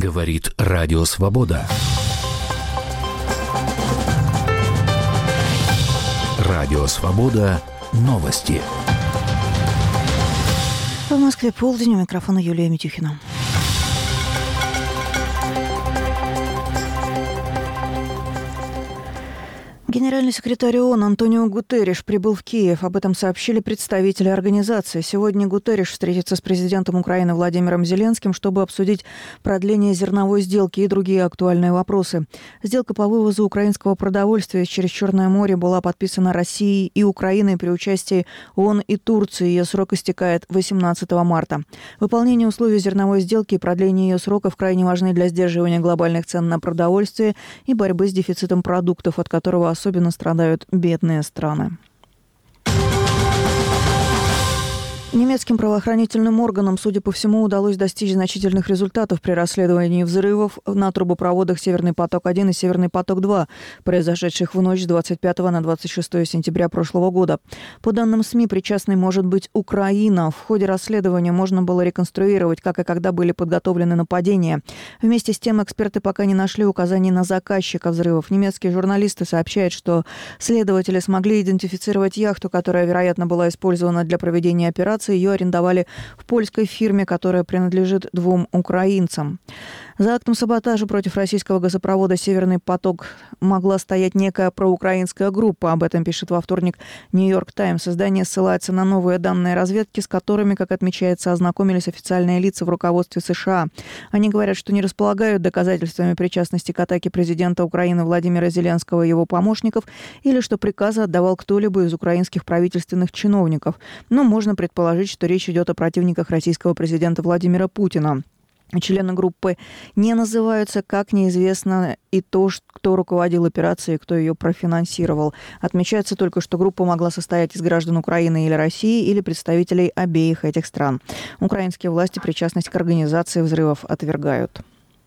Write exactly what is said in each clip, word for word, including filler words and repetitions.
Говорит Радио Свобода. Радио Свобода. Новости. В Москве полдень. У микрофона Юлия Митюхина. Генеральный секретарь ООН Антонио Гутерриш прибыл в Киев. Об этом сообщили представители организации. Сегодня Гутерриш встретится с президентом Украины Владимиром Зеленским, чтобы обсудить продление зерновой сделки и другие актуальные вопросы. Сделка по вывозу украинского продовольствия через Черное море была подписана Россией и Украиной при участии ООН и Турции. Ее срок истекает восемнадцатого марта. Выполнение условий зерновой сделки и продление ее сроков крайне важны для сдерживания глобальных цен на продовольствие и борьбы с дефицитом продуктов, от которого особенно Особенно страдают бедные страны. Немецким правоохранительным органам, судя по всему, удалось достичь значительных результатов при расследовании взрывов на трубопроводах «Северный поток-один» и «Северный поток-два», произошедших в ночь с двадцать пятого на двадцать шестое сентября прошлого года. По данным СМИ, причастной может быть Украина. В ходе расследования можно было реконструировать, как и когда были подготовлены нападения. Вместе с тем, эксперты пока не нашли указаний на заказчика взрывов. Немецкие журналисты сообщают, что следователи смогли идентифицировать яхту, которая, вероятно, была использована для проведения операции. Ее арендовали в польской фирме, которая принадлежит двум украинцам. За актом саботажа против российского газопровода «Северный поток» могла стоять некая проукраинская группа. Об этом пишет во вторник «Нью-Йорк Таймс». Издание ссылается на новые данные разведки, с которыми, как отмечается, ознакомились официальные лица в руководстве США. Они говорят, что не располагают доказательствами причастности к атаке президента Украины Владимира Зеленского и его помощников, или что приказы отдавал кто-либо из украинских правительственных чиновников. Но можно предположить, что речь идет о противниках российского президента Владимира Путина. Члены группы не называются, как неизвестно и то, кто руководил операцией, кто ее профинансировал. Отмечается только, что группа могла состоять из граждан Украины или России, или представителей обеих этих стран. Украинские власти причастность к организации взрывов отвергают.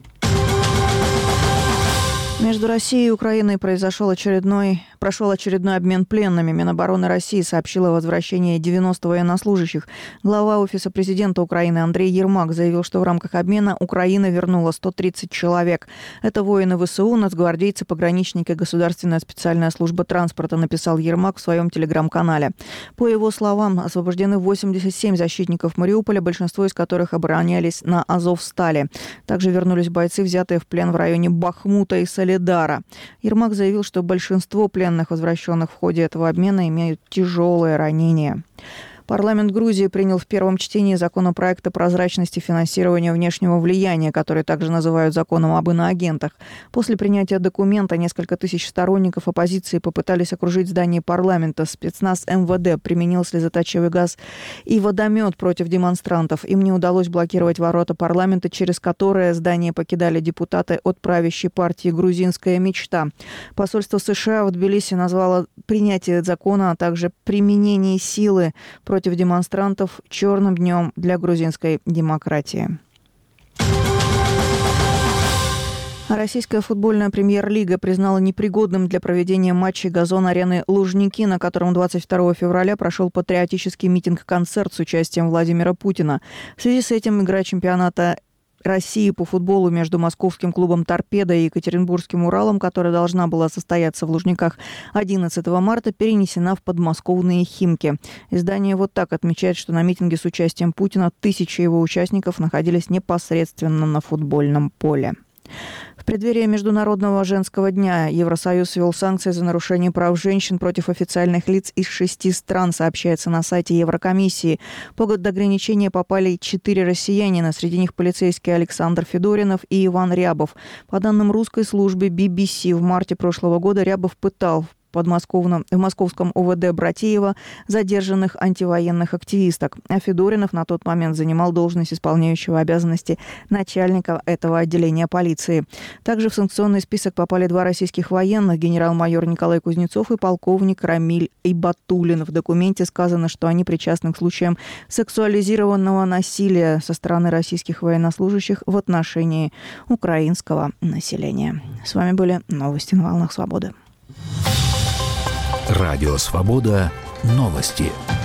Между Россией и Украиной произошел очередной, прошел очередной обмен пленными. Минобороны России сообщила о возвращении девяноста военнослужащих. Глава Офиса президента Украины Андрей Ермак заявил, что в рамках обмена Украина вернула сто тридцать человек. Это воины ВСУ, нацгвардейцы, пограничники, Государственная специальная служба транспорта, написал Ермак в своем телеграм-канале. По его словам, освобождены восемьдесят семь защитников Мариуполя, большинство из которых оборонялись на Азовстали. Также вернулись бойцы, взятые в плен в районе Бахмута и Солидара. Солидара. Ермак заявил, что большинство пленных, возвращенных в ходе этого обмена, имеют тяжелые ранения. Парламент Грузии принял в первом чтении законопроект о прозрачности финансирования внешнего влияния, который также называют законом об иноагентах. После принятия документа несколько тысяч сторонников оппозиции попытались окружить здание парламента. Спецназ эм вэ дэ применил слезоточивый газ и водомет против демонстрантов. Им не удалось блокировать ворота парламента, через которые здание покидали депутаты от правящей партии «Грузинская мечта». Посольство США в Тбилиси назвало принятие закона, а также применение силы против против демонстрантов черным днем для грузинской демократии. Российская футбольная премьер-лига признала непригодным для проведения матчей газон-арены «Лужники», на котором двадцать второго февраля прошел патриотический митинг-концерт с участием Владимира Путина. В связи с этим игра чемпионата России по футболу между московским клубом «Торпедо» и екатеринбургским «Уралом», которая должна была состояться в Лужниках одиннадцатого марта, перенесена в подмосковные Химки. Издание «Вот так» отмечает, что на митинге с участием Путина тысячи его участников находились непосредственно на футбольном поле. В преддверии Международного женского дня Евросоюз ввел санкции за нарушение прав женщин против официальных лиц из шести стран, сообщается на сайте Еврокомиссии. Под ограничения попали четыре россиянина, среди них полицейский Александр Федоринов и Иван Рябов. По данным русской службы би би си, в марте прошлого года Рябов пытал подмосковном, в московском о вэ дэ Братеева задержанных антивоенных активисток. А Федоринов на тот момент занимал должность исполняющего обязанности начальника этого отделения полиции. Также в санкционный список попали два российских военных, генерал-майор Николай Кузнецов и полковник Рамиль Ибатуллин. В документе сказано, что они причастны к случаям сексуализированного насилия со стороны российских военнослужащих в отношении украинского населения. С вами были новости на волнах свободы. Радио Свобода. Новости.